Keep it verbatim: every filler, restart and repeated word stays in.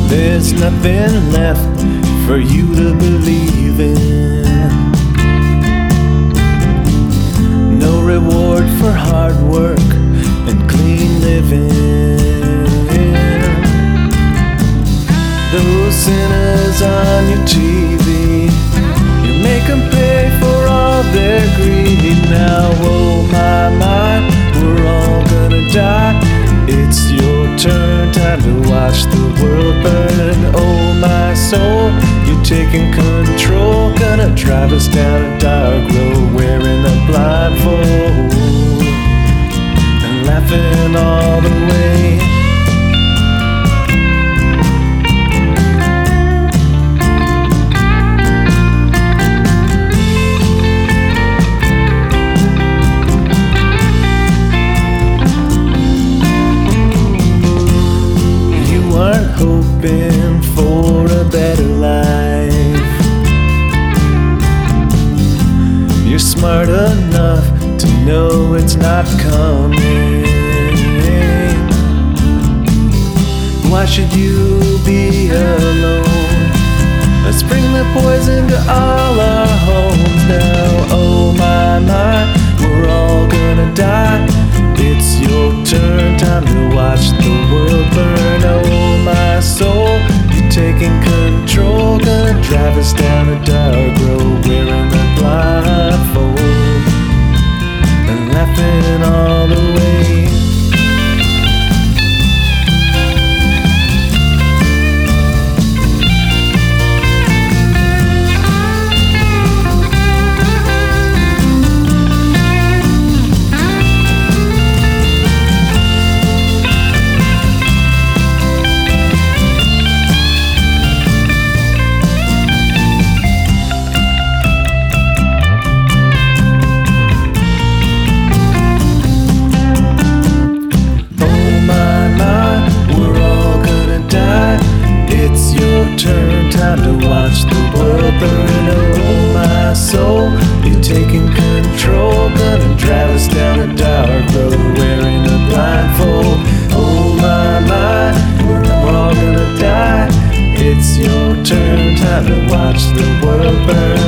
There's nothing left for you to believe in. No reward for hard work and clean living. Those sinners on your T V, you make them pay for all their greed. Now, oh my, my, we're all gonna die. It's your turn, time to watch the world burn. Oh my soul, you're taking control. Gonna drive us down a dark road, wearing a blindfold and laughing all the way. Hoping for a better life. You're smart enough to know it's not coming. Why should you be alone? Let's bring the poison to all our homes now. Oh my, my, we're all gonna die. It's your turn, time to watch the world burn. Oh my soul, you're taking control. Gonna drive us down a dark road, wearing a blindfold and laughing all the way. Turn, time to watch the world burn. Oh my soul, you're taking control. Gonna drive us down a dark road, wearing a blindfold. Oh my, my, we're all gonna die. It's your turn, time to watch the world burn.